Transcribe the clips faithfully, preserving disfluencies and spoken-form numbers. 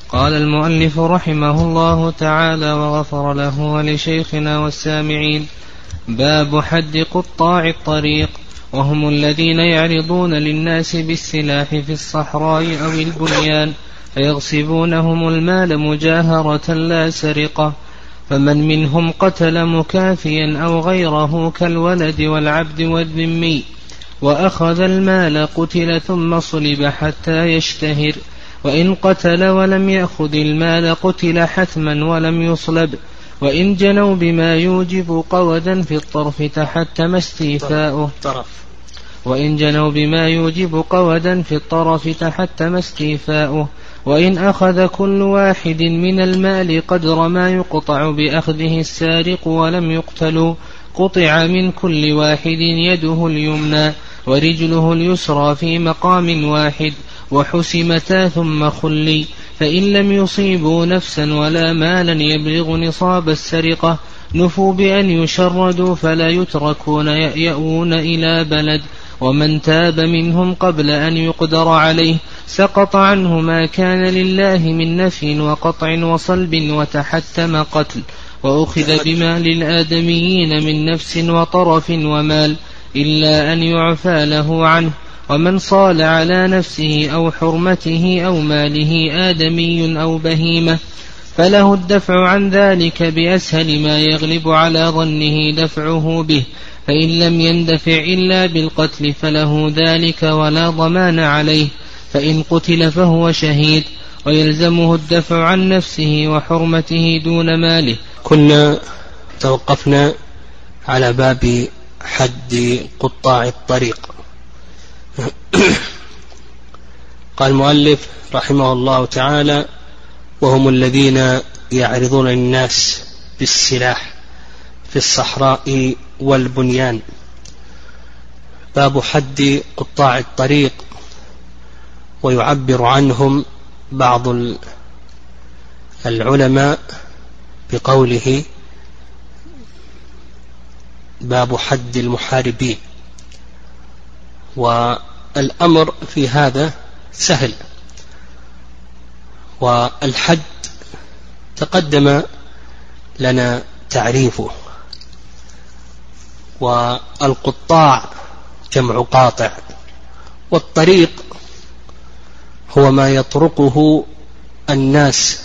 قال المؤلف رحمه الله تعالى وغفر له ولشيخنا والسامعين: باب حد قطاع الطريق، وهم الذين يعرضون للناس بالسلاح في الصحراء أو البنيان فيغصبونهم المال مجاهرة لا سرقة. فمن منهم قتل مكافيا أو غيره كالولد والعبد والذمي وأخذ المال قتل ثم صلب حتى يشتهر، وإن قتل ولم يأخذ المال قتل حتما ولم يصلب. وإن جنوا بما يوجب قودا في الطرف تحتم استيفاؤه وإن جنوا بما يوجب قودا في الطرف تحتم استيفاؤه. وإن أخذ كل واحد من المال قدر ما يقطع بأخذه السارق ولم يقتلوا قطع من كل واحد يده اليمنى ورجله اليسرى في مقام واحد وحسمتا ثم خلي. فإن لم يصيبوا نفسا ولا مالا يبلغ نصاب السرقة نفوا بأن يشردوا فلا يتركون يأوون إلى بلد. ومن تاب منهم قبل أن يقدر عليه سقط عنه ما كان لله من نفي وقطع وصلب وتحتم قتل، وأخذ بمال الآدميين من نفس وطرف ومال إلا أن يعفى له عنه. ومن صال على نفسه أو حرمته أو ماله آدمي أو بهيمة فله الدفع عن ذلك بأسهل ما يغلب على ظنه دفعه به، فإن لم يندفع إلا بالقتل فله ذلك ولا ضمان عليه، فإن قتل فهو شهيد ويلزمه الدفع عن نفسه وحرمته دون ماله. كنا توقفنا على باب حد قطاع الطريق. قال المؤلف رحمه الله تعالى: وهم الذين يعرضون الناس بالسلاح في الصحراء والبنيان. باب حد قطاع الطريق، ويعبر عنهم بعض العلماء بقوله: باب حد المحاربين. والأمر في هذا سهل، والحد تقدم لنا تعريفه. والقطاع جمع قاطع، والطريق هو ما يطرقه الناس.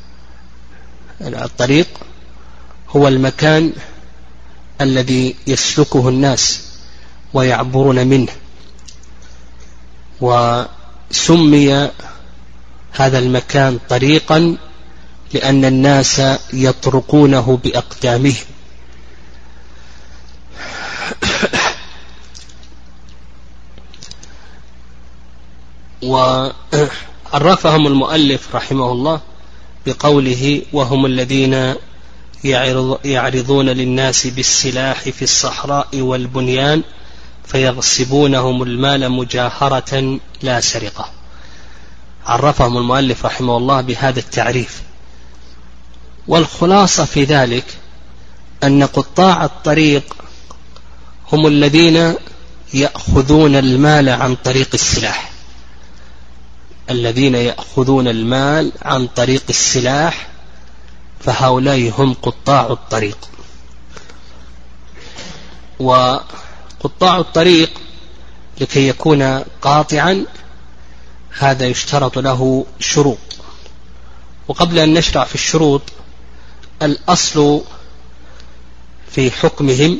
الطريق هو المكان الذي يسلكه الناس ويعبرون منه، وسمي هذا المكان طريقا لأن الناس يطرقونه بأقدامهم. وعرفهم المؤلف رحمه الله بقوله: وهم الذين يعرضون للناس بالسلاح في الصحراء والبنيان فيغصبونهم المال مجاهرة لا سرقة. عرفهم المؤلف رحمه الله بهذا التعريف، والخلاصة في ذلك أن قطاع الطريق هم الذين يأخذون المال عن طريق السلاح. الذين يأخذون المال عن طريق السلاح فهؤلاء هم قطاع الطريق. وقطاع الطريق لكي يكون قاطعا هذا يشترط له شروط. وقبل أن نشرع في الشروط، الأصل في حكمهم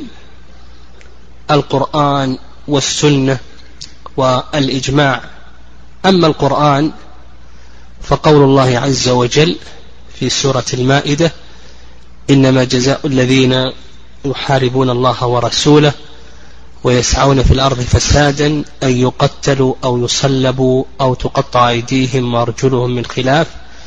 القرآن والسنة والإجماع. أما القرآن فقول الله عز وجل في سورة المائدة: إنما جزاء الذين يحاربون الله ورسوله ويسعون في الأرض فسادا أن يقتلوا أو يصلبوا أو تقطع أيديهم وأرجلهم من خلاف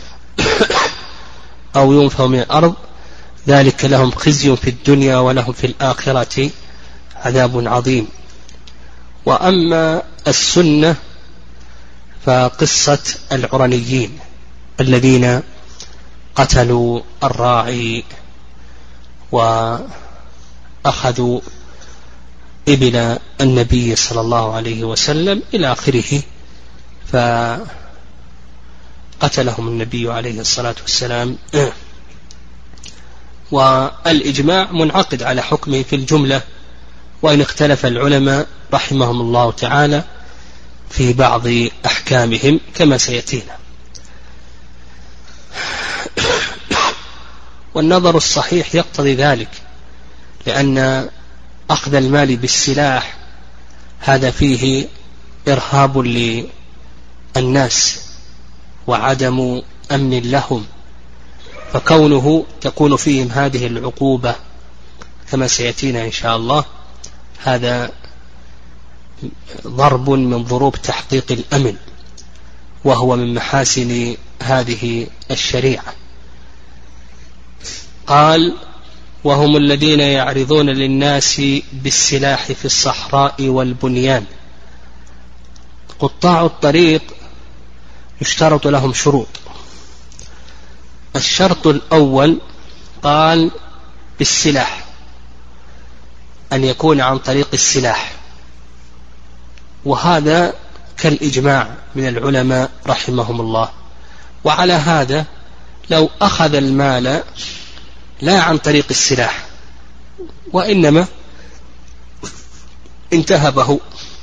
أو ينفوا من الأرض ذلك لهم خزي في الدنيا ولهم في الآخرة عذاب عظيم. وأما السنة فقصة العرنيين الذين قتلوا الراعي وأخذوا إبل النبي صلى الله عليه وسلم إلى آخره. فقال قتلهم النبي عليه الصلاة والسلام. والإجماع منعقد على حكمه في الجملة، وإن اختلف العلماء رحمهم الله تعالى في بعض أحكامهم كما سيأتينا. والنظر الصحيح يقتضي ذلك، لأن أخذ المال بالسلاح هذا فيه إرهاب للناس وعدم أمن لهم، فكونه تكون فيهم هذه العقوبة كما سيأتينا إن شاء الله هذا ضرب من ضروب تحقيق الأمن، وهو من محاسن هذه الشريعة. قال: وهم الذين يعرضون للناس بالسلاح في الصحراء والبنيان. قطاع الطريق يشترط لهم شروط. الشرط الأول قال بالسلاح، أن يكون عن طريق السلاح، وهذا كالإجماع من العلماء رحمهم الله. وعلى هذا لو أخذ المال لا عن طريق السلاح وإنما انتهبه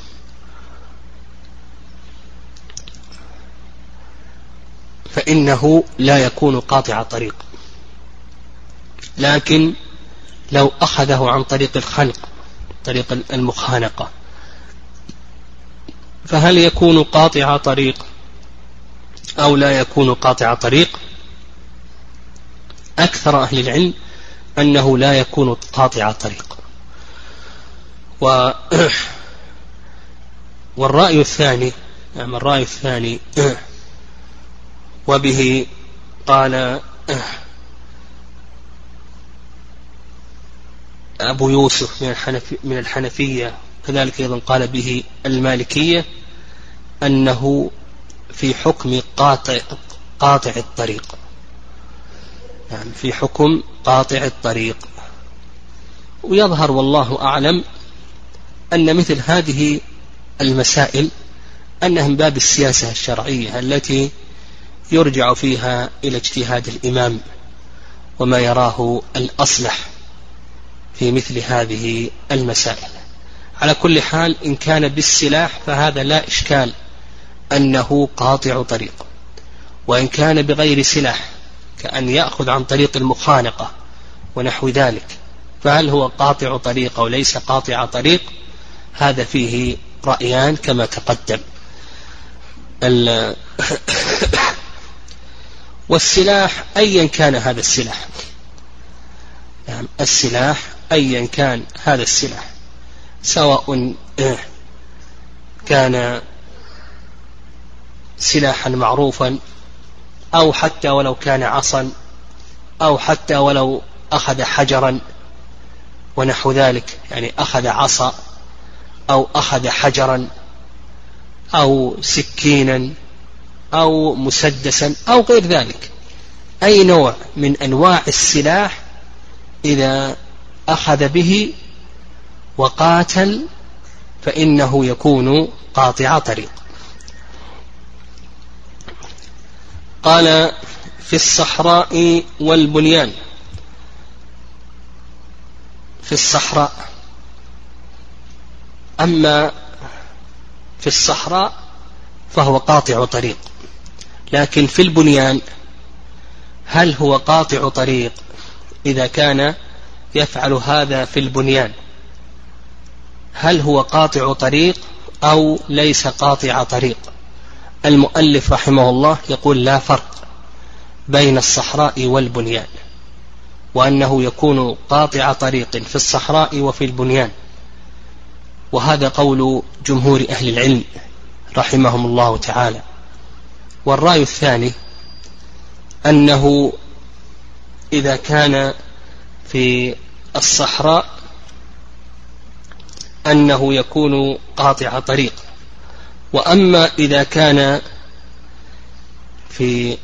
فإنه لا يكون قاطع طريق، لكن لو أخذه عن طريق الخنق، طريق المخانقة، فهل يكون قاطع طريق أو لا يكون قاطع طريق؟ أكثر أهل العلم أنه لا يكون قاطع طريق. و والرأي الثاني يعني الرأي الثاني وبه قال أبو يوسف من الحنفي من الحنفية، كذلك أيضا قال به المالكية، أنه في حكم قاطع قاطع الطريق، يعني في حكم قاطع الطريق. ويظهر والله أعلم أن مثل هذه المسائل أنها من باب السياسة الشرعية التي يرجع فيها إلى اجتهاد الإمام وما يراه الأصلح في مثل هذه المسائل. على كل حال إن كان بالسلاح فهذا لا إشكال أنه قاطع طريق، وإن كان بغير سلاح كأن يأخذ عن طريق المخانقة ونحو ذلك، فهل هو قاطع طريق أو ليس قاطع طريق؟ هذا فيه رأيان كما تقدم. والسلاح أيا كان هذا السلاح، يعني السلاح أيا كان هذا السلاح، سواء كان سلاحا معروفا أو حتى ولو كان عصا أو حتى ولو أخذ حجرا ونحو ذلك، يعني أخذ عصا أو أخذ حجرا أو سكينا أو مسدسا أو غير ذلك، أي نوع من أنواع السلاح إذا أخذ به وقاتل فإنه يكون قاطع طريق. قال: في الصحراء والبنيان. في الصحراء، أما في الصحراء فهو قاطع طريق، لكن في البنيان هل هو قاطع طريق إذا كان يفعل هذا في البنيان؟ هل هو قاطع طريق أو ليس قاطع طريق؟ المؤلف رحمه الله يقول لا فرق بين الصحراء والبنيان، وأنه يكون قاطع طريق في الصحراء وفي البنيان، وهذا قول جمهور أهل العلم رحمهم الله تعالى. والرأي الثاني أنه إذا كان في الصحراء أنه يكون قاطع طريق، وأما إذا كان في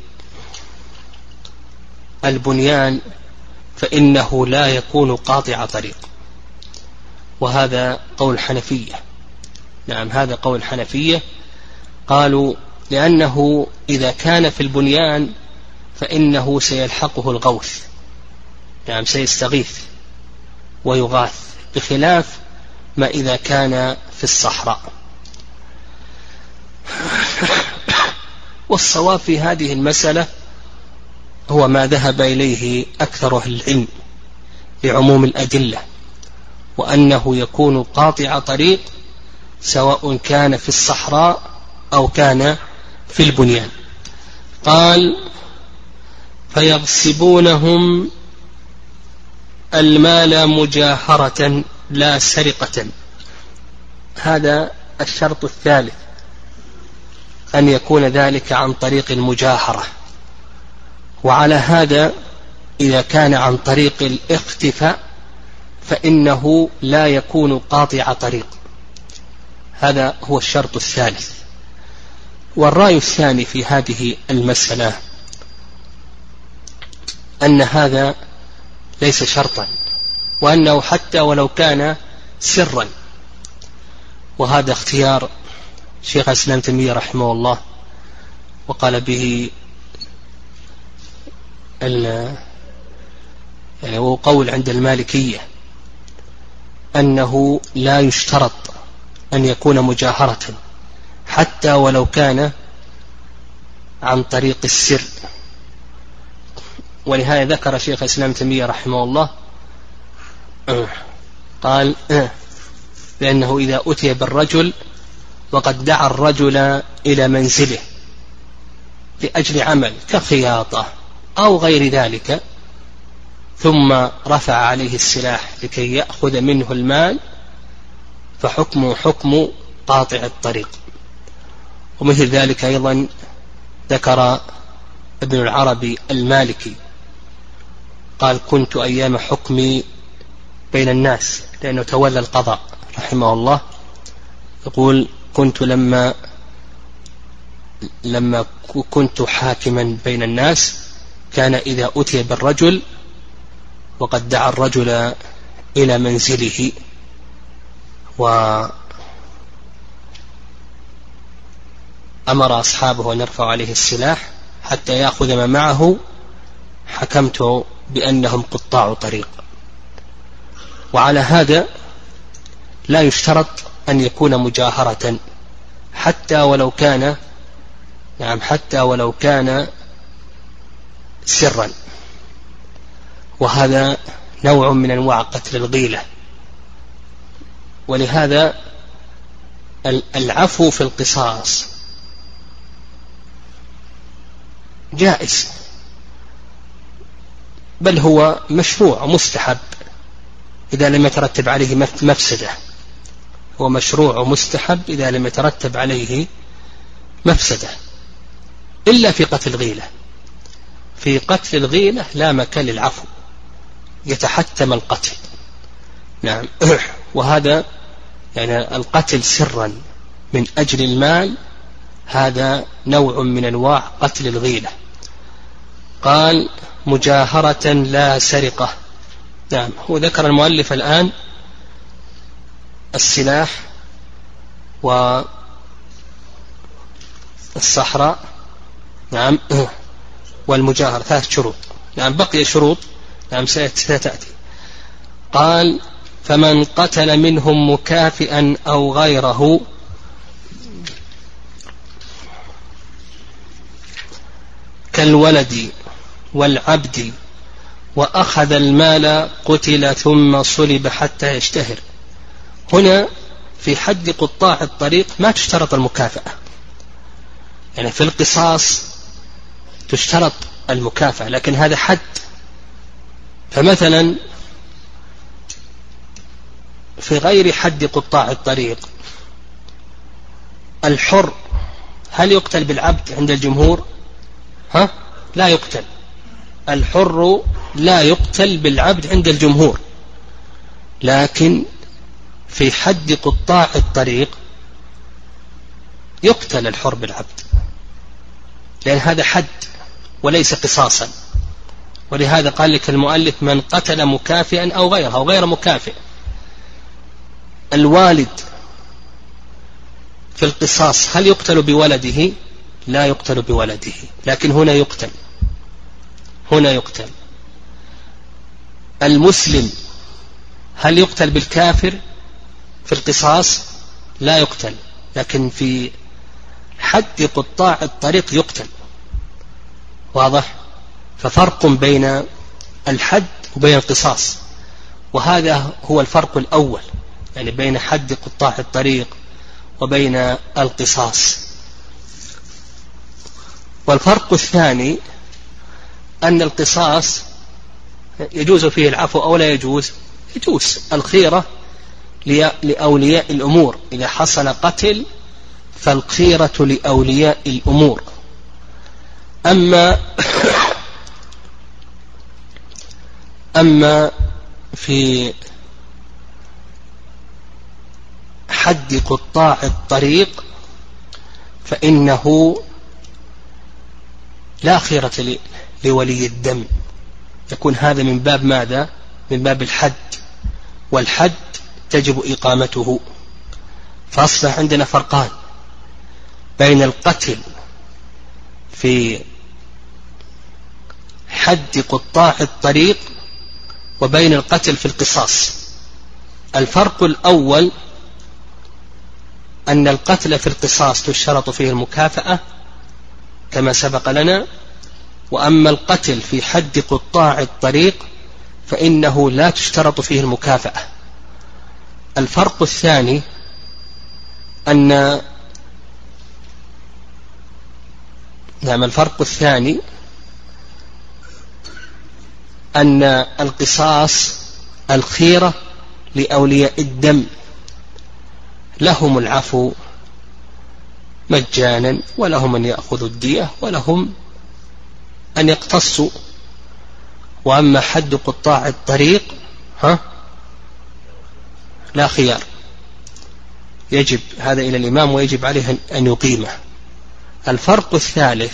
البنيان فإنه لا يكون قاطع طريق، وهذا قول الحنفية. نعم، هذا قول الحنفية، قالوا لأنه إذا كان في البنيان فإنه سيلحقه الغوث، يعني سيستغيث ويغاث، بخلاف ما إذا كان في الصحراء. والصواب في هذه المسألة هو ما ذهب إليه أكثر أهل العلم بعموم الأدلة، وأنه يكون قاطع طريق سواء كان في الصحراء أو كان في البنيان. قال: فيغصبونهم المال مجاهرة لا سرقة. هذا الشرط الثالث، أن يكون ذلك عن طريق المجاهرة. وعلى هذا إذا كان عن طريق الاختفاء فإنه لا يكون قاطع طريق. هذا هو الشرط الثالث. والرأي الثاني في هذه المسألة أن هذا ليس شرطا، وأنه حتى ولو كان سرا، وهذا اختيار شيخ الإسلام تيمية رحمه الله، وقال به يعني هو قول عند المالكية أنه لا يشترط أن يكون مجاهرة حتى ولو كان عن طريق السر. ولهذا ذكر شيخ الإسلام تيمية رحمه الله قال: لأنه إذا أتي بالرجل وقد دعا الرجل إلى منزله لأجل عمل كخياطة أو غير ذلك، ثم رفع عليه السلاح لكي يأخذ منه المال، فحكمه حكم قاطع الطريق. ومثل ذلك أيضا ذكر ابن العربي المالكي قال: كنت أيام حكمي بين الناس، لأنه تولى القضاء رحمه الله، يقول: كنت لما لما كنت حاكما بين الناس كان إذا أتي بالرجل وقد دعا الرجل إلى منزله وأمر أصحابه أن يرفعوا عليه السلاح حتى يأخذ ما معه، حكمت بأنهم قطاع طريق. وعلى هذا لا يشترط أن يكون مجاهرة حتى ولو كان نعم حتى ولو كان سرا، وهذا نوع من أنواع قتل الغيلة. ولهذا العفو في القصاص جائز، بل هو مشروع ومستحب إذا لم يترتب عليه مفسدة. هو مشروع ومستحب إذا لم يترتب عليه مفسدة، إلا في قتل الغيلة. في قتل الغيلة لا مكان للعفو، يتحتم القتل. نعم. وهذا يعني القتل سرا من أجل المال، هذا نوع من أنواع قتل الغيلة. قال: مجاهرة لا سرقة. نعم. هو ذكر المؤلف الآن السلاح والصحراء، نعم، والمجاهرة، ثلاث شروط. نعم. بقي شروط، نعم، ستأتي. قال: فمن قتل منهم مكافئا أو غيره كالولد والعبد وأخذ المال قتل ثم صلب حتى يشتهر. هنا في حد قطاع الطريق ما تشترط المكافأة، يعني في القصاص تشترط المكافأة، لكن هذا حد. فمثلا في غير حد قطاع الطريق الحر هل يقتل بالعبد عند الجمهور؟ ها؟ لا يقتل. الحر لا يقتل بالعبد عند الجمهور، لكن في حد قطاع الطريق يقتل الحر بالعبد، لأن هذا حد وليس قصاصا. ولهذا قال لك المؤلف: من قتل مكافئا أو غيره أو غير مكافئ. الوالد في القصاص هل يقتل بولده؟ لا يقتل بولده، لكن هنا يقتل، هنا يقتل. المسلم هل يقتل بالكافر في القصاص؟ لا يقتل، لكن في حد قطاع الطريق يقتل. واضح؟ ففرق بين الحد وبين القصاص، وهذا هو الفرق الأول، يعني بين حد قطاع الطريق وبين القصاص. والفرق الثاني أن القصاص يجوز فيه العفو أو لا يجوز؟ يجوز الخيرة لأولياء الأمور، إذا حصل قتل فالخيرة لأولياء الأمور. أما أما في حد قطاع الطريق فإنه لا خيرة لولي الدم، يكون هذا من باب ماذا؟ من باب الحد، والحد تجب إقامته. فأصبح عندنا فرقان بين القتل في حد قطاع الطريق وبين القتل في القصاص. الفرق الأول أن القتل في القصاص تشترط فيه المكافأة كما سبق لنا، وأما القتل في حد قطاع الطريق فإنه لا تشترط فيه المكافأة. الفرق الثاني أن نعم الفرق الثاني أن القصاص الخيرة لأولياء الدم، لهم العفو مجانا، ولهم أن يأخذوا الدية، ولهم أن يقتصوا. وأما حد قطاع الطريق ها لا خيار، يجب هذا إلى الإمام ويجب عليه أن يقيمه. الفرق الثالث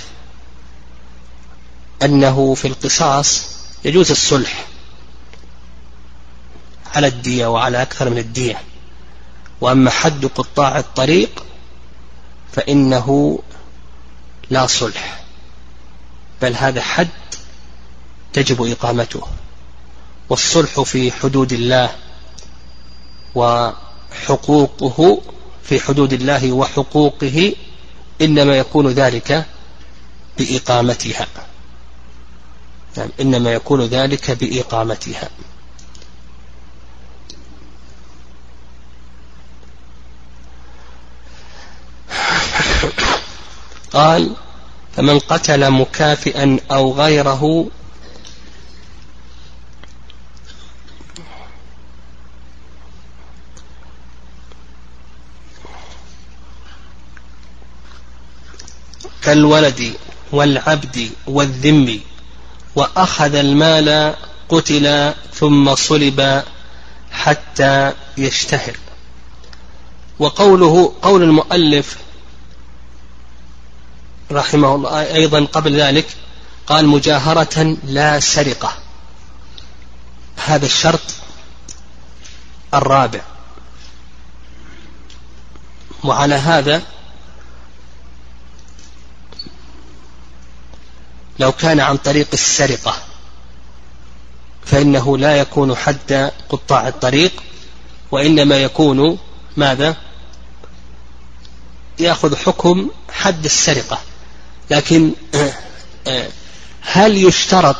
أنه في القصاص يجوز الصلح على الدية وعلى أكثر من الدية، وأما حد قطاع الطريق فإنه لا صلح، بل هذا حد تجب إقامته. والصلح في حدود الله وحقوقه في حدود الله وحقوقه إنما يكون ذلك بإقامتها، يعني إنما يكون ذلك بإقامتها. قال: فمن قتل مكافئا أو غيره كالولد والعبد والذم وأخذ المال قتل ثم صلب حتى يشتهر. وقوله قول المؤلف رحمه الله أيضا قبل ذلك قال: مجاهرة لا سرقة، هذا الشرط الرابع. وعلى هذا لو كان عن طريق السرقة فإنه لا يكون حد قطاع الطريق، وإنما يكون ماذا؟ يأخذ حكم حد السرقة. لكن هل يشترط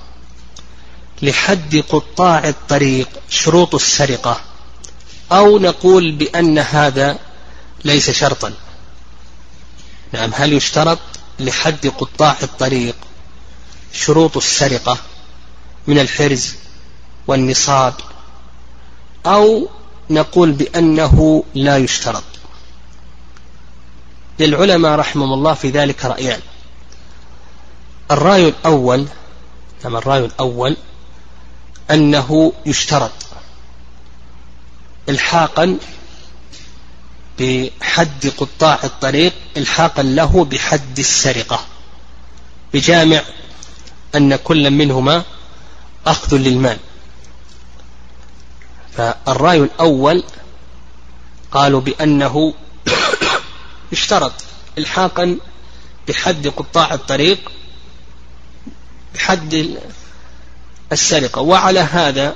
لحد قطاع الطريق شروط السرقة، أو نقول بأن هذا ليس شرطا؟ نعم، هل يشترط لحد قطاع الطريق شروط السرقة من الحرز والنصاب، أو نقول بأنه لا يشترط؟ للعلماء رحمهم الله في ذلك رأيان. الرأي الأول نعم الرأي الأول أنه يشترط الحاقا بحد قطاع الطريق الحاقا له بحد السرقة، بجامع أن كل منهما أخذ للمال. فالرأي الأول قالوا بأنه اشترط الحاقا بحد قطاع الطريق بحد السرقة. وعلى هذا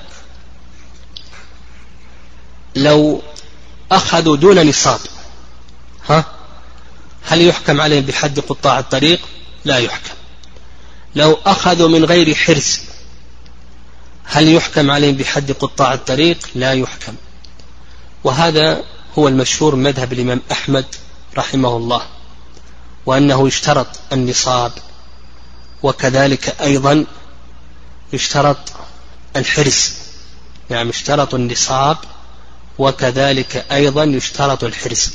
لو أخذوا دون نصاب ها هل يحكم عليهم بحد قطاع الطريق؟ لا يحكم. لو أخذوا من غير حرز هل يحكم عليهم بحد قطاع الطريق؟ لا يحكم. وهذا هو المشهور من مذهب الإمام أحمد رحمه الله، وأنه يشترط النصاب، وكذلك أيضا يشترط الحرز. يعني يشترط النصاب وكذلك أيضا يشترط الحرز.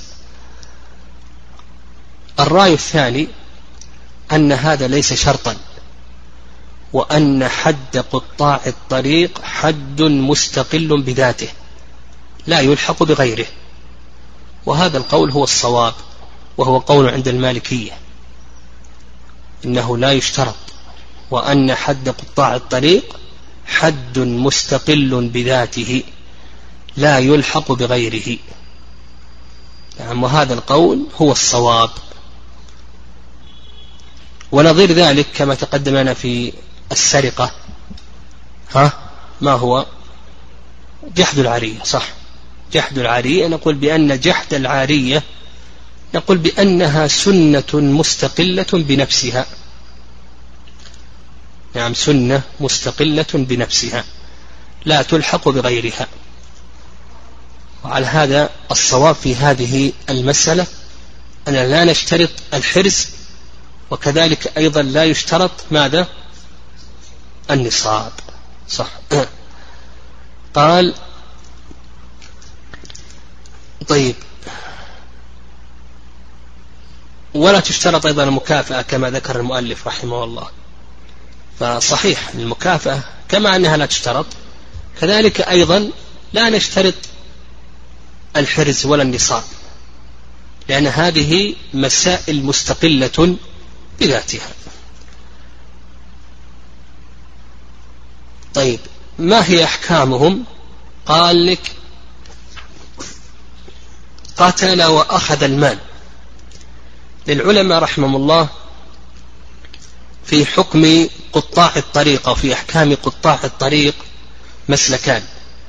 الرأي الثاني أن هذا ليس شرطا، وأن حد قطاع الطريق حد مستقل بذاته لا يلحق بغيره، وهذا القول هو الصواب، وهو قول عند المالكية إنه لا يشترط، وأن حد قطاع الطريق حد مستقل بذاته لا يلحق بغيره. يعني وهذا القول هو الصواب. ونظير ذلك كما تقدم لنا في السرقة ها ما هو؟ جحد العارية. صح، جحد العارية. نقول بأن جحد العارية نقول بأنها سنة مستقلة بنفسها. نعم، سنة مستقلة بنفسها لا تلحق بغيرها. وعلى هذا الصواب في هذه المسألة أن لا نشترط الحرز، وكذلك أيضا لا يشترط ماذا؟ النصاب. صح. قال طيب ولا تشترط أيضا المكافأة كما ذكر المؤلف رحمه الله. فصحيح المكافأة كما أنها لا تشترط، كذلك أيضا لا نشترط الحرز ولا النصاب، لأن هذه مسائل مستقلة بذاتها. طيب ما هي أحكامهم؟ قال لك قتل وأخذ المال. للعلماء رحمهم الله في حكم قطاع الطريق وفي أحكام قطاع الطريق مسلكان.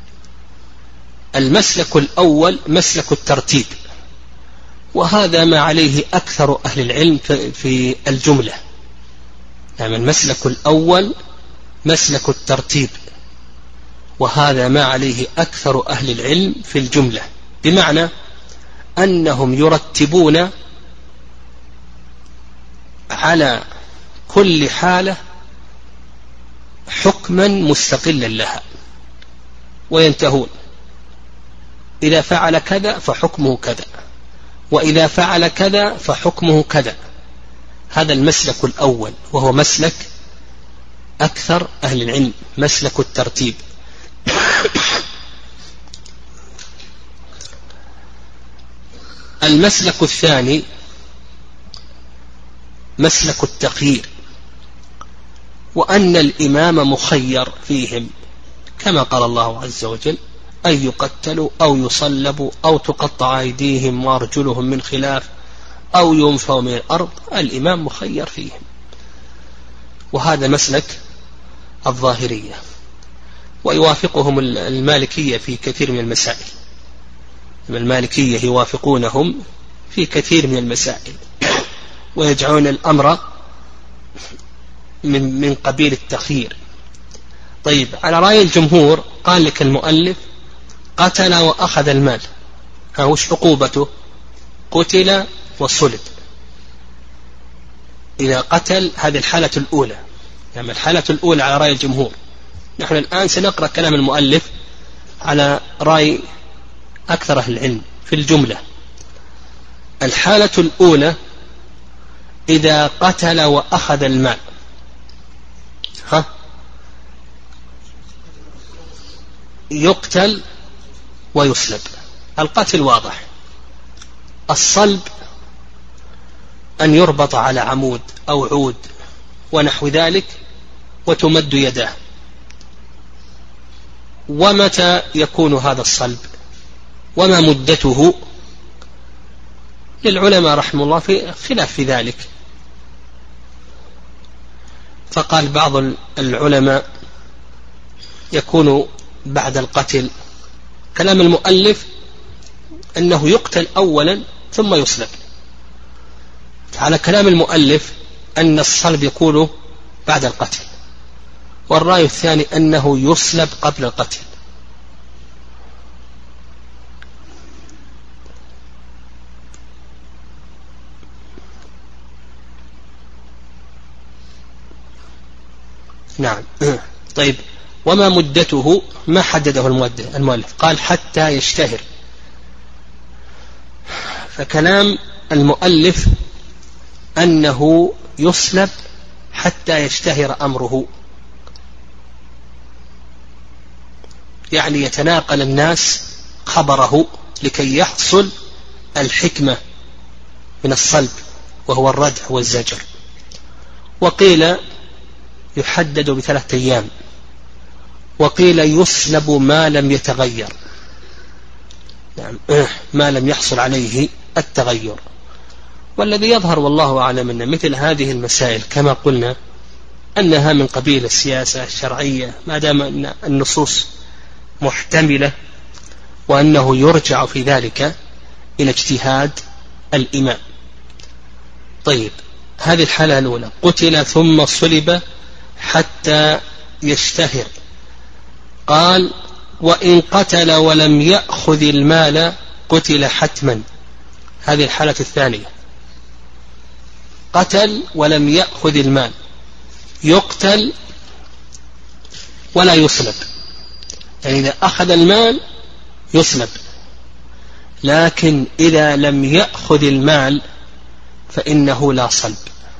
المسلك الأول مسلك الترتيب، وهذا ما عليه أكثر أهل العلم في الجملة. يعني المسلك الأول مسلك الترتيب، وهذا ما عليه أكثر أهل العلم في الجملة، بمعنى أنهم يرتبون على كل حالة حكما مستقلا لها، وينتهون إذا فعل كذا فحكمه كذا، وإذا فعل كذا فحكمه كذا. هذا المسلك الأول، وهو مسلك أكثر أهل العلم، مسلك الترتيب. المسلك الثاني مسلك التخيير، وأن الإمام مخير فيهم، كما قال الله عز وجل: أن يقتلوا أو يصلبوا أو تقطع أيديهم وأرجلهم من خلاف أو ينفوا من الأرض. الإمام مخير فيهم، وهذا مسلك الظاهرية، ويوافقهم المالكية في كثير من المسائل. المالكية يوافقونهم في كثير من المسائل، ويجعلون الأمر من من قبيل التخيير. طيب على رأي الجمهور قال لك المؤلف: قتل وأخذ المال، ها وش عقوبته؟ قتل وصلب. إذا قتل، هذه الحالة الأولى، يعني الحالة الأولى على رأي الجمهور. نحن الآن سنقرأ كلام المؤلف على رأي أكثر أهل العلم في الجملة. الحالة الأولى إذا قتل وأخذ المال، ها يقتل ويصلب. القتل واضح. الصلب أن يربط على عمود أو عود ونحو ذلك وتمد يداه. ومتى يكون هذا الصلب وما مدته؟ للعلماء رحمه الله في خلاف في ذلك. فقال بعض العلماء يكون بعد القتل. كلام المؤلف أنه يقتل أولا ثم يصلب. على كلام المؤلف أن الصلب يكون بعد القتل، والرأي الثاني أنه يصلب قبل القتل. نعم. طيب، وما مدته؟ ما حدده المؤلف، قال حتى يشتهر. فكلام المؤلف أنه يصلب حتى يشتهر أمره، يعني يتناقل الناس خبره لكي يحصل الحكمة من الصلب وهو الردع والزجر. وقيل يحدد بثلاثة أيام، وقيل يصلب ما لم يتغير، يعني ما لم يحصل عليه التغير. والذي يظهر والله أعلم أن مثل هذه المسائل كما قلنا أنها من قبيل السياسة الشرعية، ما دام أن النصوص محتملة، وأنه يرجع في ذلك إلى اجتهاد الإمام. طيب، هذه الحالة الأولى، قتل ثم صلب حتى يشتهر. قال وإن قتل ولم يأخذ المال قتل حتما. هذه الحالة الثانية، قتل ولم يأخذ المال، يقتل ولا يصلب. يعني إذا أخذ المال يصلب، لكن إذا لم يأخذ المال فإنه لا صلب.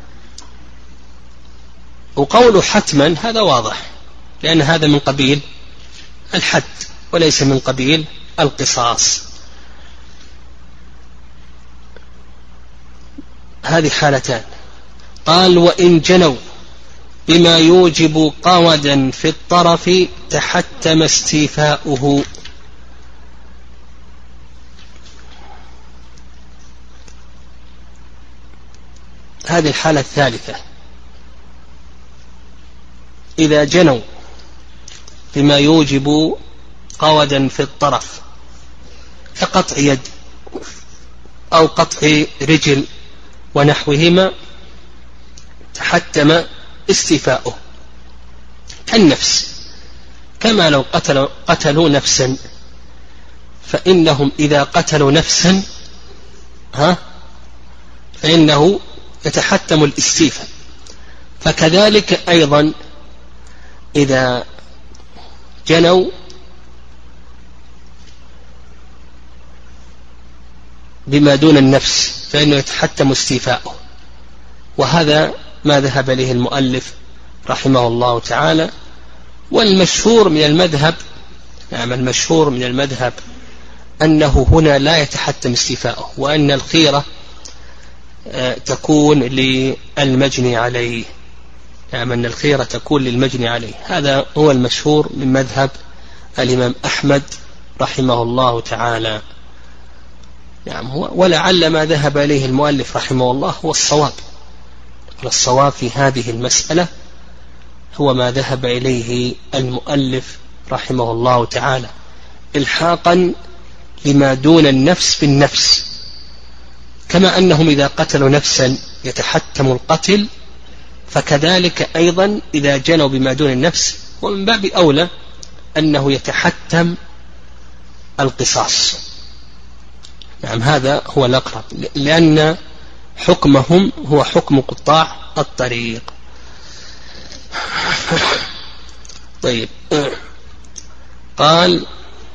وقول حتما هذا واضح، لأن هذا من قبيل الحد وليس من قبيل القصاص. هذه حالتان. قال وإن جنوا بما يوجب قودا في الطرف تحتم استيفاؤه. هذه الحالة الثالثة، إذا جنوا بما يوجب قودا في الطرف كقطع يد أو قطع رجل ونحوهما تحتم استيفاؤه، كالنفس، كما لو قتلوا, قتلوا نفسا، فإنهم إذا قتلوا نفسا ها فإنه يتحتم الاستيفاء. فكذلك أيضا إذا جنوا بما دون النفس فإنه يتحتم استيفاؤه. وهذا ما ذهب إليه المؤلف رحمه الله تعالى. والمشهور من المذهب، نعم المشهور من المذهب أنه هنا لا يتحتم استيفاؤه، وأن الخيرة تكون للمجني عليه، نعم أن الخيرة تكون للمجني عليه. هذا هو المشهور من مذهب الإمام أحمد رحمه الله تعالى. نعم، ولعل ما ذهب إليه المؤلف رحمه الله هو الصواب. الصواب في هذه المسألة هو ما ذهب إليه المؤلف رحمه الله تعالى، إلحاقا لما دون النفس بالنفس، كما أنهم إذا قتلوا نفسا يتحتم القتل، فكذلك أيضا إذا جنوا بما دون النفس، ومن باب أولى أنه يتحتم القصاص. نعم، هذا هو الأقرب، لأن حكمهم هو حكم قطاع الطريق. طيب، قال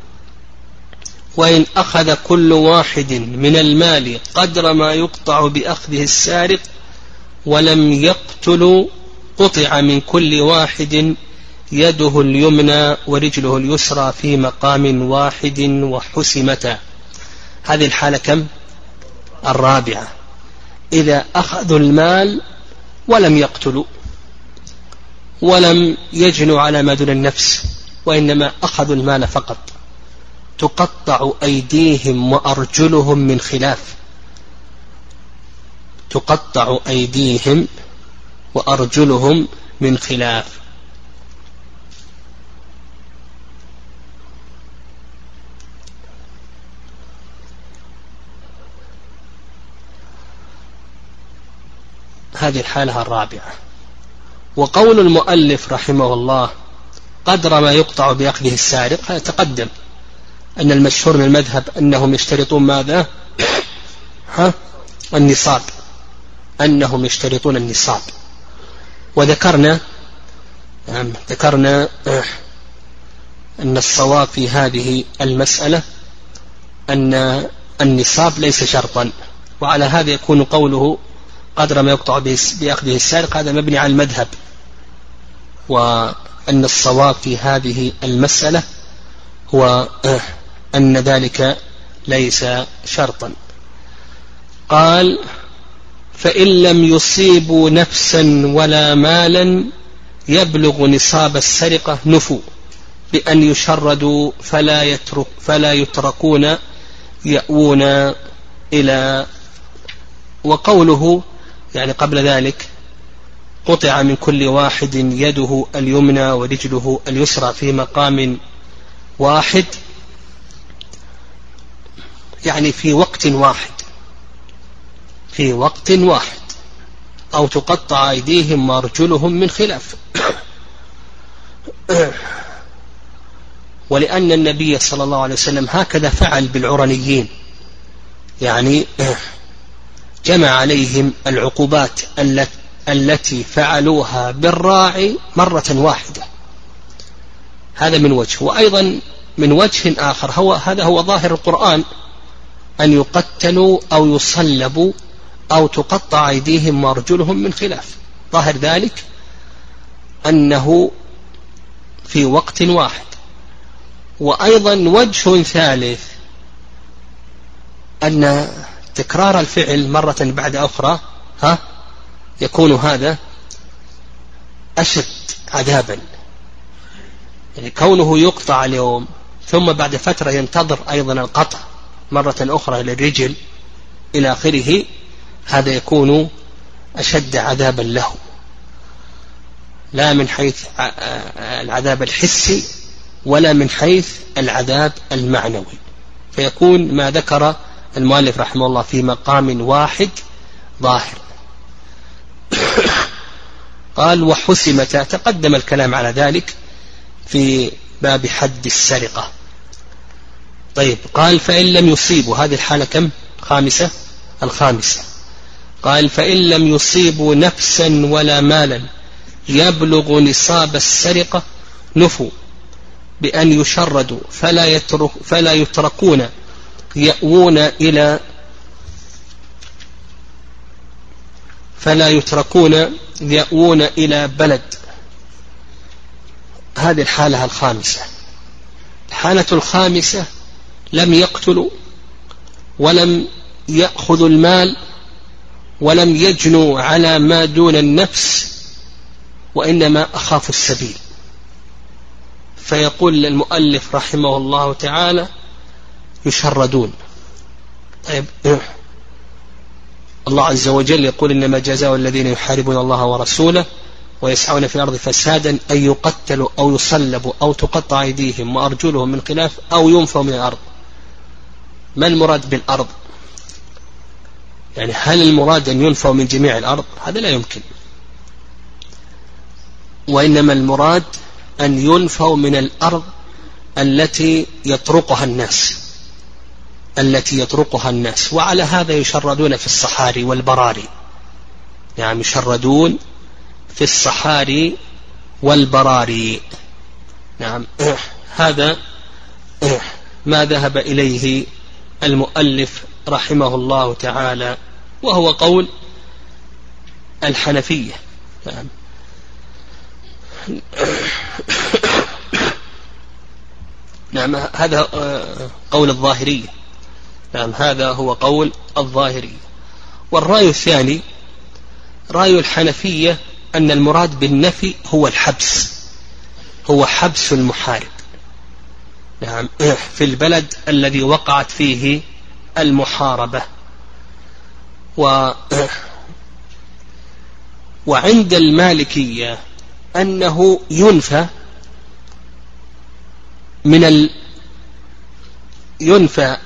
وإن أخذ كل واحد من المال قدر ما يقطع بأخذه السارق ولم يقتل قطع من كل واحد يده اليمنى ورجله اليسرى في مقام واحد وحسمتا. هذه الحالة كم؟ الرابعة. إذا أخذوا المال ولم يقتلوا ولم يجنوا على ما دون النفس، وإنما أخذوا المال فقط، تقطع أيديهم وأرجلهم من خلاف، تقطع أيديهم وأرجلهم من خلاف. هذه الحالة الرابعة. وقول المؤلف رحمه الله قدر ما يقطع بأخذه السارق، هذا تقدم أن المشهور من المذهب أنهم يشترطون ماذا؟ ها؟ النصاب، أنهم يشترطون النصاب. وذكرنا نعم ذكرنا أن الصواب في هذه المسألة أن النصاب ليس شرطا، وعلى هذا يكون قوله قدر ما يقطع بأخذه السارق هذا مبني على المذهب، وأن الصواب في هذه المسألة هو أن ذلك ليس شرطا. قال فإن لم يصيبوا نفسا ولا مالا يبلغ نصاب السرقة نفوا بأن يشردوا فلا, يترك فلا يتركون يأوون إلى. وقوله يعني قبل ذلك قطع من كل واحد يده اليمنى ورجله اليسرى في مقام واحد، يعني في وقت واحد في وقت واحد أو تقطع أيديهم وأرجلهم من خلاف. ولأن النبي صلى الله عليه وسلم هكذا فعل بالعرنيين، يعني جمع عليهم العقوبات التي فعلوها بالراعي مرة واحدة. هذا من وجه. وأيضا من وجه آخر هو هذا هو ظاهر القرآن، أن يقتلوا أو يصلبوا أو تقطع أيديهم وأرجلهم من خلاف. ظاهر ذلك أنه في وقت واحد. وأيضا وجه ثالث أن تكرار الفعل مرة بعد أخرى ها يكون هذا أشد عذابا، يعني كونه يقطع اليوم ثم بعد فترة ينتظر أيضا القطع مرة أخرى للرجل إلى آخره، هذا يكون أشد عذابا له، لا من حيث العذاب الحسي ولا من حيث العذاب المعنوي. فيكون ما ذكر المؤلف رحمه الله في مقام واحد ظاهر. قال وحسمت، تقدم الكلام على ذلك في باب حد السرقة. طيب قال فإن لم يصيبوا، هذه الحالة كم؟ خامسة الخامسة. قال فإن لم يصيبوا نفسا ولا مالا يبلغ نصاب السرقة نفوا بأن يشردوا فلا, يترك فلا يتركون يأوون إلى فلا يتركون يأوون إلى بلد. هذه الحالة الخامسة. الحالة الخامسة لم يقتلوا ولم يأخذوا المال ولم يجنوا على ما دون النفس، وإنما أخافوا السبيل. فيقول المؤلف رحمه الله تعالى يشردون. طيب الله عز وجل يقول إنما جزاء الذين يحاربون الله ورسوله ويسعون في الأرض فسادا أن يقتلوا أو يصلبوا أو تقطع أيديهم وأرجلهم من خلاف أو ينفوا من الأرض. ما المراد بالأرض؟ يعني هل المراد أن ينفوا من جميع الأرض؟ هذا لا يمكن، وإنما المراد أن ينفوا من الأرض التي يطرقها الناس التي يطرقها الناس وعلى هذا يشردون في الصحاري والبراري. يعني يشردون في الصحاري والبراري. نعم هذا ما ذهب إليه المؤلف رحمه الله تعالى، وهو قول الحنفية. نعم نعم هذا قول الظاهرية. نعم هذا هو قول الظاهرية. والرأي الثاني رأي الحنفية أن المراد بالنفي هو الحبس، هو حبس المحارب. نعم في البلد الذي وقعت فيه المحاربة. و وعند المالكية أنه ينفى من ال ينفى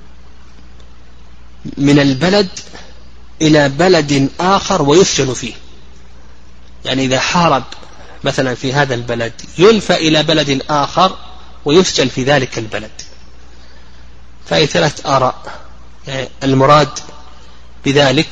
من البلد إلى بلد آخر ويسجن فيه. يعني إذا حارب مثلا في هذا البلد ينفى إلى بلد آخر ويسجن في ذلك البلد. فهي ثلاث آراء. يعني المراد بذلك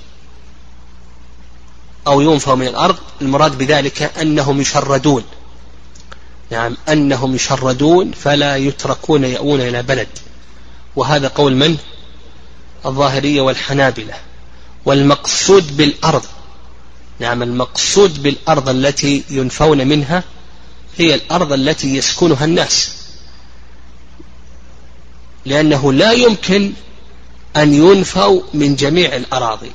أو ينفوا من الأرض، المراد بذلك أنهم يشردون، نعم أنهم يشردون فلا يتركون يأون إلى بلد. وهذا قول من؟ الظاهرية والحنابلة. والمقصود بالأرض، نعم المقصود بالأرض التي ينفون منها هي الأرض التي يسكنها الناس، لأنه لا يمكن أن ينفوا من جميع الأراضي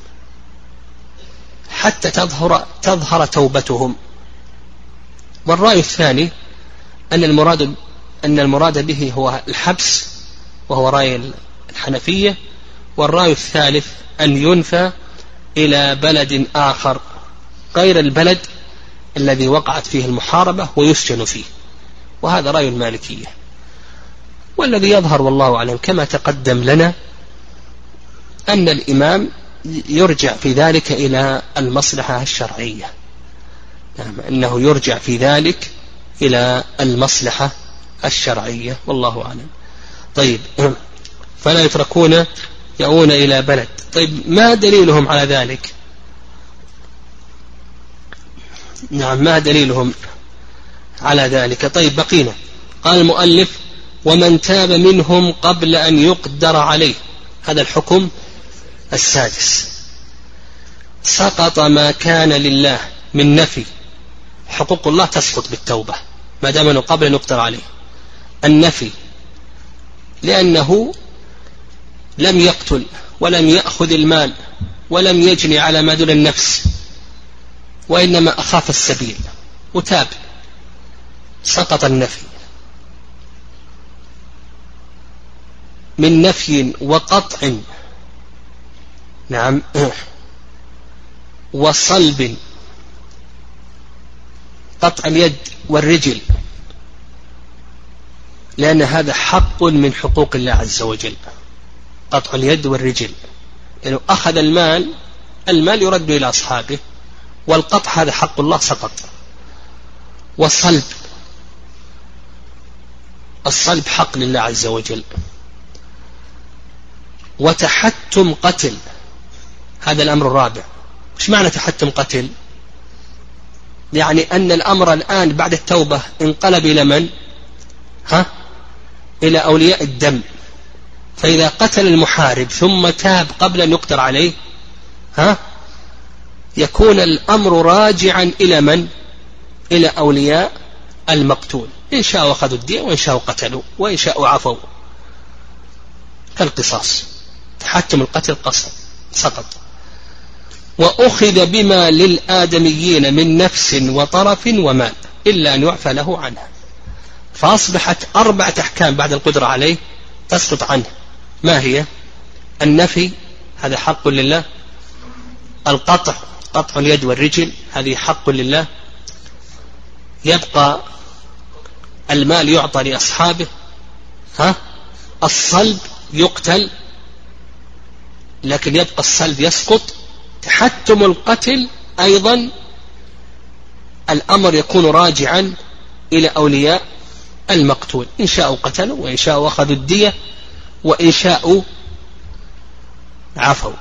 حتى تظهر, تظهر توبتهم. والرأي الثاني أن المراد, أن المراد به هو الحبس، وهو رأي الحنفية. والرأي الثالث أن ينفى إلى بلد آخر غير البلد الذي وقعت فيه المحاربة ويسجن فيه، وهذا رأي المالكية. والذي يظهر والله أعلم كما تقدم لنا أن الإمام يرجع في ذلك إلى المصلحة الشرعية، نعم أنه يرجع في ذلك إلى المصلحة الشرعية والله أعلم. طيب، فلا يتركون يأون إلى بلد. طيب، ما دليلهم على ذلك؟ نعم ما دليلهم على ذلك؟ طيب بقينا. قال المؤلف: ومن تاب منهم قبل أن يقدر عليه. هذا الحكم السادس. سقط ما كان لله من نفي. حقوق الله تسقط بالتوبة ما دام أنه قبل أن يقدر عليه. النفي لأنه لم يقتل ولم يأخذ المال ولم يجني على ما دون النفس، وإنما أخاف السبيل وتاب، سقط النفي. من نفي وقطع، نعم، وصلب، قطع اليد والرجل، لأن هذا حق من حقوق الله عز وجل. قطع اليد والرجل لأنه يعني أخذ المال، المال يرد إلى أصحابه، والقطع هذا حق الله سقط. والصلب، الصلب حق لله عز وجل. وتحتم قتل، هذا الأمر الرابع. إيش معنى تحتم قتل؟ يعني أن الأمر الآن بعد التوبة انقلب إلى من؟ ها؟ إلى أولياء الدم. فإذا قتل المحارب ثم تاب قبل أن يقدر عليه، ها؟ يكون الأمر راجعا إلى من؟ إلى أولياء المقتول. إن شاءوا أخذوا الدية وإن شاءوا قتلوا وإن شاءوا عفوا، كالقصاص. تحتم القتل قصد سقط. وأخذ بما للآدميين من نفس وطرف ومال إلا أن يعفى له عنها. فأصبحت أربعة أحكام بعد القدرة عليه تسقط عنه. ما هي؟ النفي، هذا حق لله. القطع، قطع اليد والرجل، هذه حق لله. يبقى المال يعطى لأصحابه. ها؟ الصلب يقتل لكن يبقى الصلب يسقط. تحتم القتل أيضا الأمر يكون راجعا إلى أولياء المقتول، إن شاءوا قتلوا وإن شاءوا أخذوا الدية وإن شاءوا عفوا.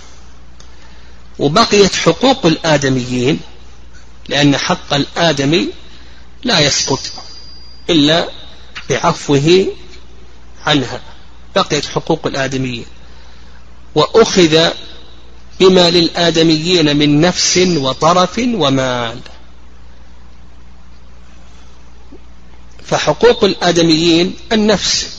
وبقيت حقوق الآدميين، لأن حق الآدمي لا يسقط إلا بعفوه عنها. بقيت حقوق الآدميين. وأخذ بما للآدميين من نفس وطرف ومال. فحقوق الآدميين النفس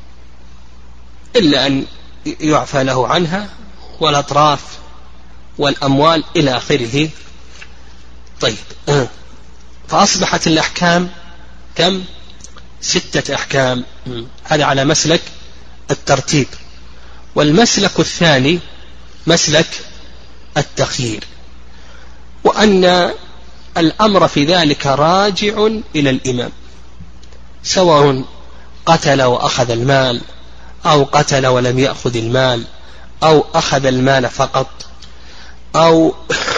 إلا أن يعفى له عنها، والأطراف والأموال إلى آخره. طيب، فأصبحت الأحكام كم؟ ستة أحكام. هذا على مسلك الترتيب. والمسلك الثاني مسلك التخيير، وأن الأمر في ذلك راجع إلى الإمام، سواء قتل وأخذ المال أو قتل ولم يأخذ المال أو أخذ المال فقط أو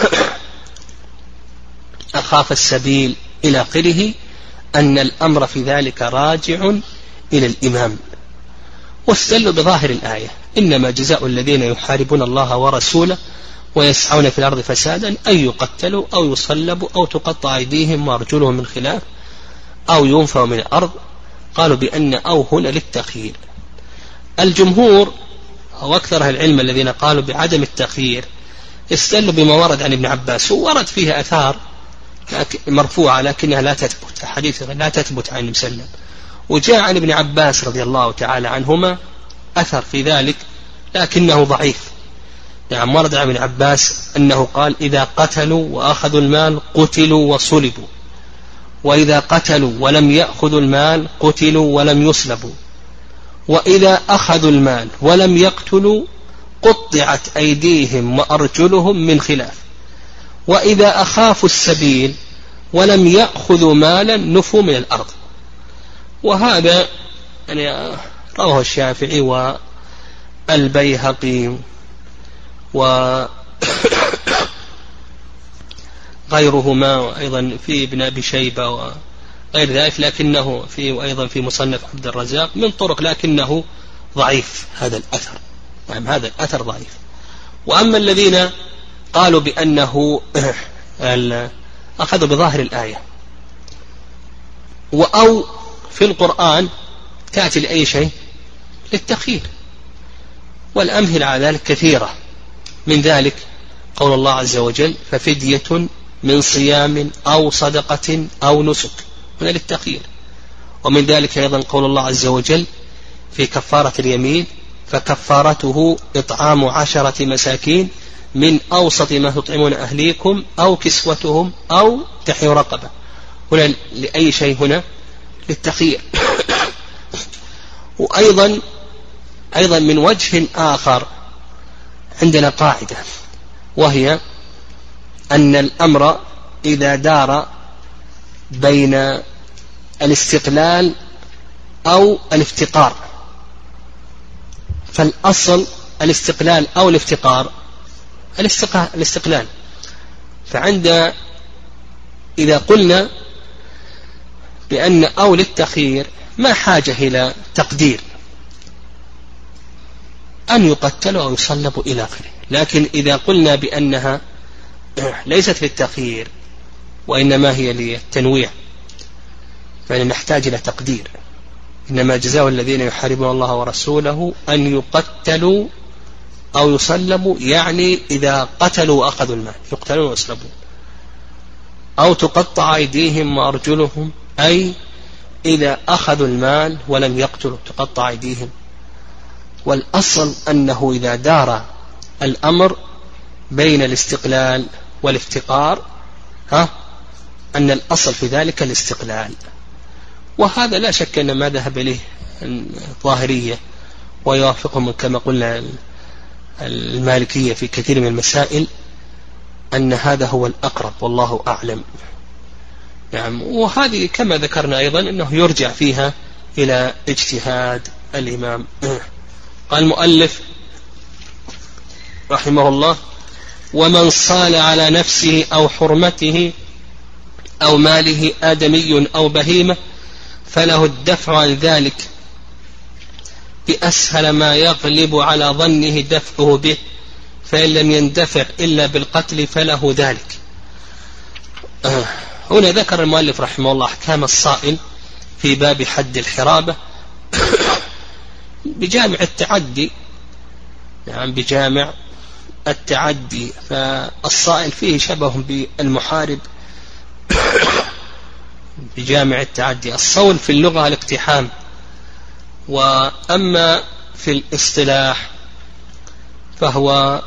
أخاف السبيل إلى آخره، أن الأمر في ذلك راجع إلى الإمام. واستدلوا بظاهر الآية: إنما جزاء الذين يحاربون الله ورسوله ويسعون في الأرض فسادا أن يقتلوا أو يصلبوا أو تقطع أيديهم وأرجلهم من خلاف أو ينفوا من الأرض. قالوا بأن أو هنا للتخيير. الجمهور أو أكثر العلم الذين قالوا بعدم التخيير استدلوا بما ورد عن ابن عباس، وورد فيها أثار مرفوعة لكنها لا تثبت، حديث لا تثبت عن النبي صلى الله عليه وسلم. وجاء عن ابن عباس رضي الله تعالى عنهما أثر في ذلك لكنه ضعيف. نعم، ورد عن ابن عباس أنه قال: إذا قتلوا وأخذوا المال قتلوا وصلبوا، وإذا قتلوا ولم يأخذوا المال قتلوا ولم يصلبوا، وإذا أخذوا المال ولم يقتلوا قطعت أيديهم وأرجلهم من خلاف، وإذا أخافوا السبيل ولم يأخذوا مالا نفوا من الأرض. وهذا يعني رواه الشافعي والبيهقي وغيرهما، وأيضا في ابن أبي شيبة وغير ذلك، لكنه في وأيضا في مصنف عبد الرزاق من طرق، لكنه ضعيف هذا الأثر. نعم، هذا الأثر ضعيف. وأما الذين قالوا بأنه أخذوا بظاهر الآية، وأو في القرآن تأتي لأي شيء للتخيير، والأمثلة على ذلك كثيرة. من ذلك قول الله عز وجل: ففدية من صيام أو صدقة أو نسك، هنا للتخيير. ومن ذلك أيضا قول الله عز وجل في كفارة اليمين: فكفارته إطعام عشرة مساكين من أوسط ما تطعمون أهليكم أو كسوتهم أو تحرير رقبة، هنا لأي شيء هنا للتخيير. وأيضا أيضا من وجه آخر عندنا قاعدة، وهي أن الأمر إذا دار بين الاستقلال أو الافتقار، فالأصل الاستقلال أو الافتقار الاستقلال. فعند إذا قلنا بأن أو للتخيير ما حاجة إلى تقدير أن يقتلوا أو يصلبوا إلى آخره. لكن إذا قلنا بأنها ليست للتخيير وإنما هي للتنويع فإن نحتاج إلى تقدير: إنما جزاء الذين يحاربون الله ورسوله أن يقتلوا أو يصلبوا، يعني إذا قتلوا وأخذوا المال يقتلون ويصلبون، أو تقطع أيديهم وأرجلهم، أي إذا أخذوا المال ولم يقتلوا تقطع أيديهم. والأصل أنه إذا دار الأمر بين الاستقلال والافتقار ها أن الأصل في ذلك الاستقلال. وهذا لا شك أن ما ذهب إليه الظاهرية ويوافقهم كما قلنا المالكية في كثير من المسائل أن هذا هو الأقرب، والله أعلم. يعني وهذه كما ذكرنا أيضا أنه يرجع فيها إلى اجتهاد الإمام. قال المؤلف رحمه الله: ومن صال على نفسه أو حرمته أو ماله آدمي أو بهيمة فله الدفع عن ذلك بأسهل ما يغلب على ظنه دفعه به، فإن لم يندفع إلا بالقتل فله ذلك. آه. هنا ذكر المؤلف رحمه الله أحكام الصائل في باب حد الحرابة بجامع التعدي. نعم، بجامع التعدي. فالصائل فيه شبه بالمحارب بجامع التعدي. الصول في اللغة الاقتحام، وأما في الاصطلاح فهو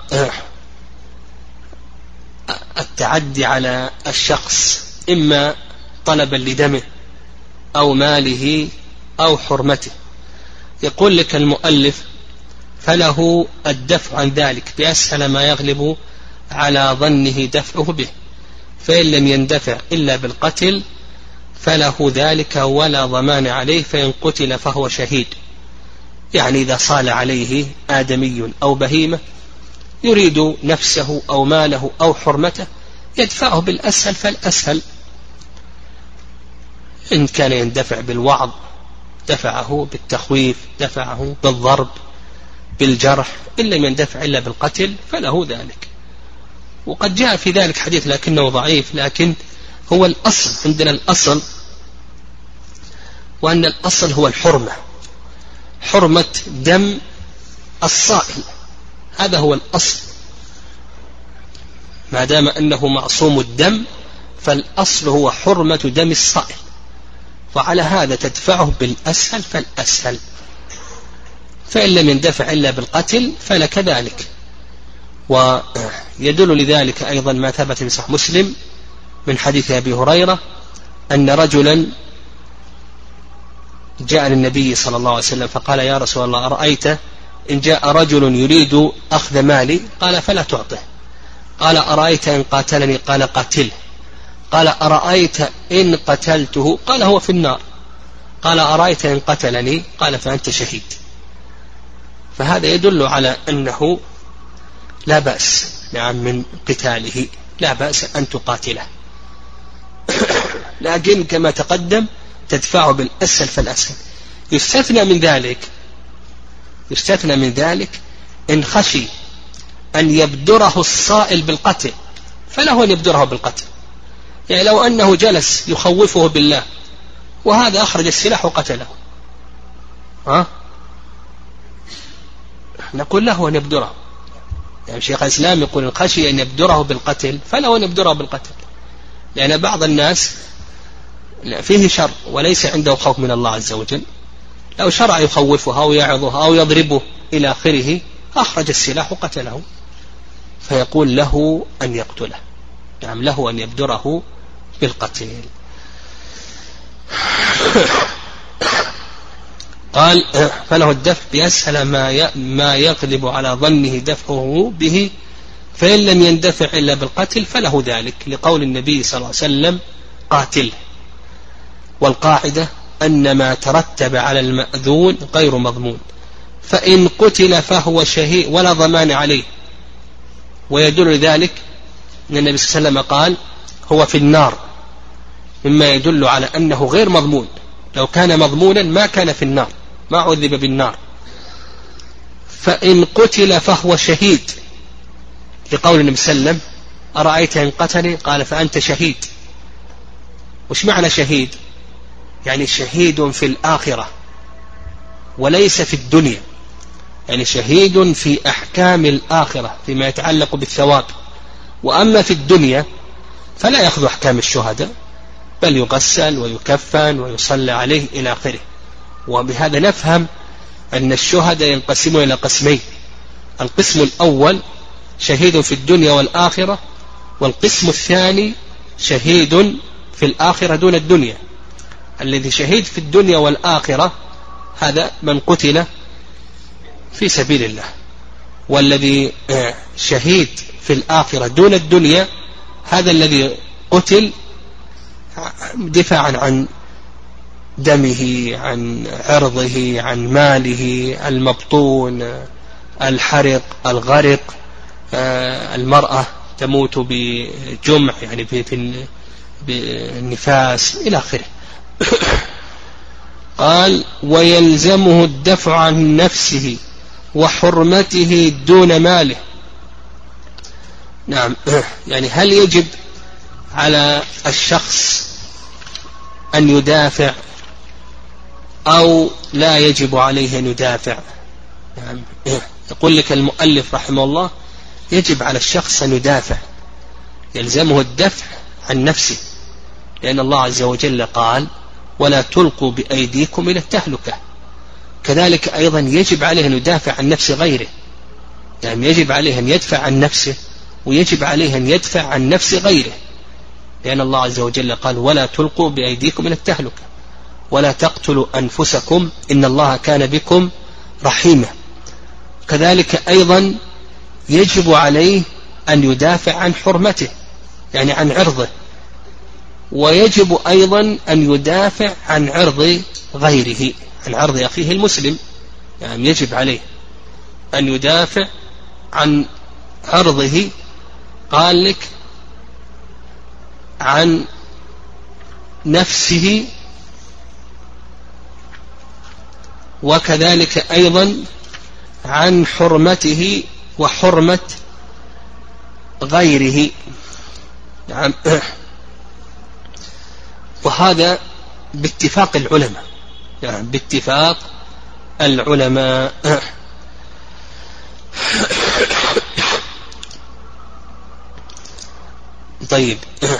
التعدي على الشخص إما طلبا لدمه أو ماله أو حرمته. يقول لك المؤلف: فله الدفع عن ذلك بأسهل ما يغلب على ظنه دفعه به، فإن لم يندفع إلا بالقتل فله ذلك ولا ضمان عليه، فإن قتل فهو شهيد. يعني إذا صال عليه آدمي أو بهيمة يريد نفسه أو ماله أو حرمته يدفعه بالأسهل فالأسهل، إن كان يندفع بالوعظ دفعه، بالتخويف دفعه، بالضرب، بالجرح. إن لم يندفع إلا بالقتل فله ذلك. وقد جاء في ذلك حديث لكنه ضعيف، لكن هو الأصل عندنا، الأصل وأن الأصل هو الحرمة، حرمة دم الصائل، هذا هو الأصل. ما دام أنه معصوم الدم فالأصل هو حرمة دم الصائل، وعلى هذا تدفعه بالأسهل فالأسهل. فإن لم يندفع إلا بالقتل فلك ذلك. ويدل لذلك أيضا ما ثبت في صحيح مسلم من حديث أبي هريرة أن رجلا جاء للنبي صلى الله عليه وسلم فقال: يا رسول الله، أرأيت إن جاء رجل يريد أخذ مالي؟ قال: فلا تعطه. قال: أرأيت إن قاتلني؟ قال: قاتله. قال: أرأيت إن قتلته؟ قال: هو في النار. قال: أرأيت إن قتلني؟ قال: فأنت شهيد. فهذا يدل على أنه لا بأس نعم من قتاله، لا بأس أن تقاتله، لكن كما تقدم تدفعه بالأسهل فالأسهل. يستثنى من ذلك يستثنى من ذلك إن خشي أن يبدره الصائل بالقتل فله أن يبدره بالقتل. يعني لو أنه جلس يخوفه بالله وهذا أخرج السلاح وقتله، ها؟ نقول له أن يبدره. يعني شيخ الإسلام يقول إن خشي أن يبدره بالقتل فله أن يبدره بالقتل، لأن بعض الناس فيه شر وليس عنده خوف من الله عز وجل، لو شرع يخوفه أو يعظه أو يضربه إلى آخره أخرج السلاح وقتله، فيقول له أن يقتله، يعني له أن يبدره بالقتل. قال: فله الدفع بأسهل ما يغلب على ظنه دفعه به، فإن لم يندفع إلا بالقتل فله ذلك، لقول النبي صلى الله عليه وسلم: قاتله. والقاعدة أن ما ترتب على المأذون غير مضمون، فإن قتل فهو شهيد ولا ضمان عليه. ويدل ذلك أن النبي صلى الله عليه وسلم قال: هو في النار، مما يدل على أنه غير مضمون. لو كان مضمونا ما كان في النار، ما عذب بالنار. فإن قتل فهو شهيد، لقول النبي صلى الله عليه وسلم: أرأيت إن قتلني؟ قال: فأنت شهيد. وش معنى شهيد؟ يعني شهيد في الآخرة وليس في الدنيا، يعني شهيد في أحكام الآخرة فيما يتعلق بالثواب. وأما في الدنيا فلا يأخذ أحكام الشهداء، بل يغسل ويكفن ويصلى عليه إلى آخره. وبهذا نفهم أن الشهداء ينقسمون إلى قسمين: القسم الأول شهيد في الدنيا والآخرة، والقسم الثاني شهيد في الآخرة دون الدنيا. الذي شهيد في الدنيا والآخرة هذا من قتل في سبيل الله، والذي شهيد في الآخرة دون الدنيا هذا الذي قتل دفاعا عن دمه، عن عرضه، عن ماله، المبطون، الحرق، الغرق، المرأة تموت بجمع يعني في بالنفاس إلى آخره. قال: ويلزمه الدفع عن نفسه وحرمته دون ماله. نعم، يعني هل يجب على الشخص أن يدافع أو لا يجب عليه أن يدافع؟ يعني يقول لك المؤلف رحمه الله: يجب على الشخص أن يدافع، يلزمه الدفع عن نفسه، لأن الله عز وجل قال: ولا تلقوا بأيديكم إلى التهلكة. كذلك أيضا يجب عليه أن يدافع عن نفس غيره، يعني يجب عليه أن يدفع عن نفسه ويجب عليه أن يدفع عن نفس غيره، لأن الله عز وجل قال: ولا تلقوا بأيديكم إلى التهلكة ولا تقتلوا أنفسكم إن الله كان بكم رحيما. كذلك أيضا يجب عليه أن يدافع عن حرمته، يعني عن عرضه، ويجب أيضا أن يدافع عن عرض غيره، عن عرض أخيه المسلم، يعني يجب عليه أن يدافع عن عرضه. قال لك عن نفسه، وكذلك أيضا عن حرمته وحرمة غيره. نعم. وهذا باتفاق العلماء، يعني باتفاق العلماء. طيب،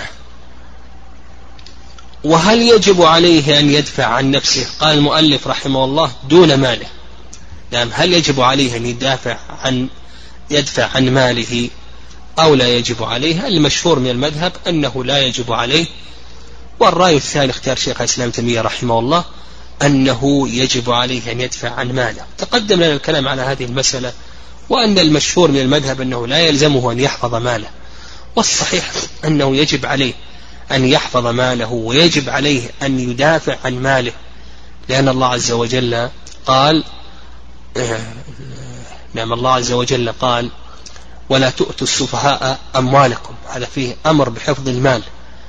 وهل يجب عليه أن يدفع عن نفسه؟ قال المؤلف رحمه الله دون ماله. يعني هل يجب عليه أن يدافع عن يدفع عن ماله أو لا يجب عليه؟ المشهور من المذهب أنه لا يجب عليه، والرأي الثاني اختيار شيخ الإسلام تيمية رحمه الله أنه يجب عليه أن يدفع عن ماله. تقدم لنا الكلام على هذه المسألة، وأن المشهور من المذهب أنه لا يلزمه أن يحفظ ماله، والصحيح أنه يجب عليه أن يحفظ ماله، ويجب عليه أن يدافع عن ماله، لأن الله عز وجل قال نعم الله عز وجل قال ولا تؤتوا السفهاء أموالكم، هذا فيه أمر بحفظ المال.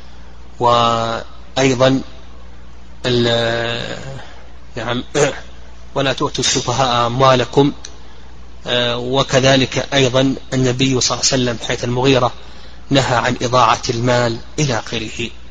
وأيضا نعم ولا تؤتوا السفهاء أموالكم، وكذلك أيضا النبي صلى الله عليه وسلم حيث المغيرة نهى عن إضاعة المال إلى آخره.